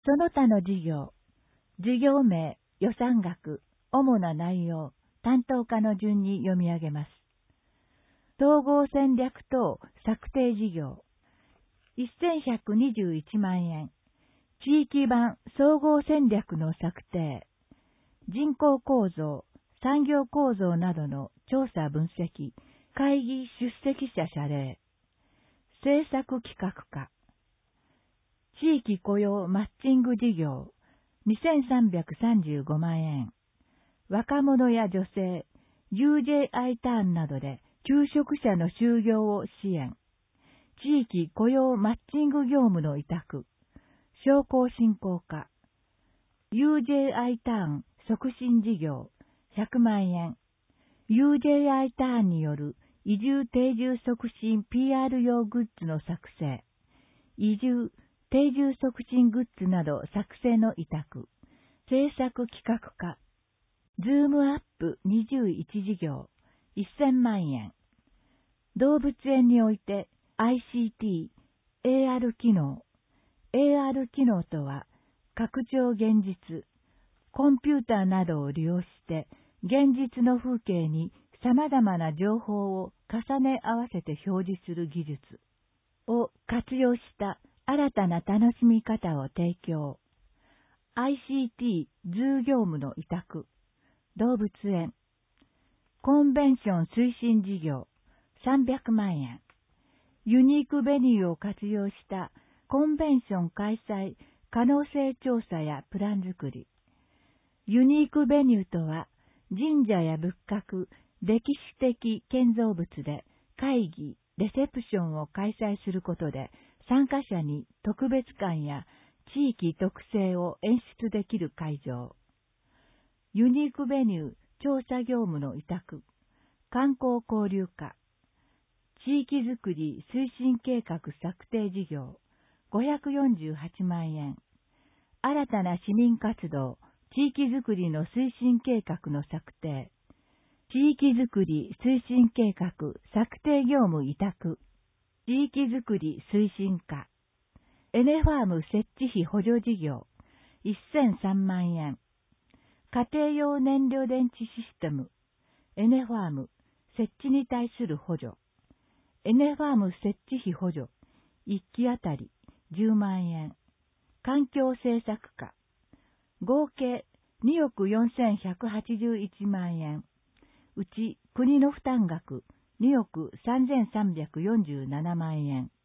その他の事業、事業名、予算額、主な内容、担当課の順に読み上げます。統合戦略等策定事業、1121万円。地域版総合戦略の策定、人口構造、産業構造などの調査分析、会議出席者謝礼、政策企画課、地域雇用マッチング事業、2335万円。若者や女性、UJI ターンなどで求職者の就業を支援。地域雇用マッチング業務の委託。商工振興課。UJI ターン促進事業、100万円。UJI ターンによる移住定住促進 PR 用グッズの作成。移住定住促進グッズなど作成の委託。制作企画課。ズームアップ21事業、1000万円。動物園において ICT、AR 機能。AR 機能とは、拡張現実、コンピューターなどを利用して、現実の風景に様々な情報を重ね合わせて表示する技術を活用した新たな楽しみ方を提供。ICT ズ業務の委託。動物園。コンベンション推進事業。300万円。ユニークベニューを活用したコンベンション開催可能性調査やプラン作り。ユニークベニューとは、神社や仏閣、歴史的建造物で会議、レセプションを開催することで、参加者に特別感や地域特性を演出できる会場。ユニークベニュー調査業務の委託。観光交流課。地域づくり推進計画策定事業。548万円。新たな市民活動、地域づくりの推進計画の策定。地域づくり推進計画策定業務委託。地域づくり推進課。エネファーム設置費補助事業。1003万円。家庭用燃料電池システム。エネファーム設置に対する補助。エネファーム設置費補助。1機あたり10万円。環境政策課。合計2億4181万円。うち国の負担額2億3347万円。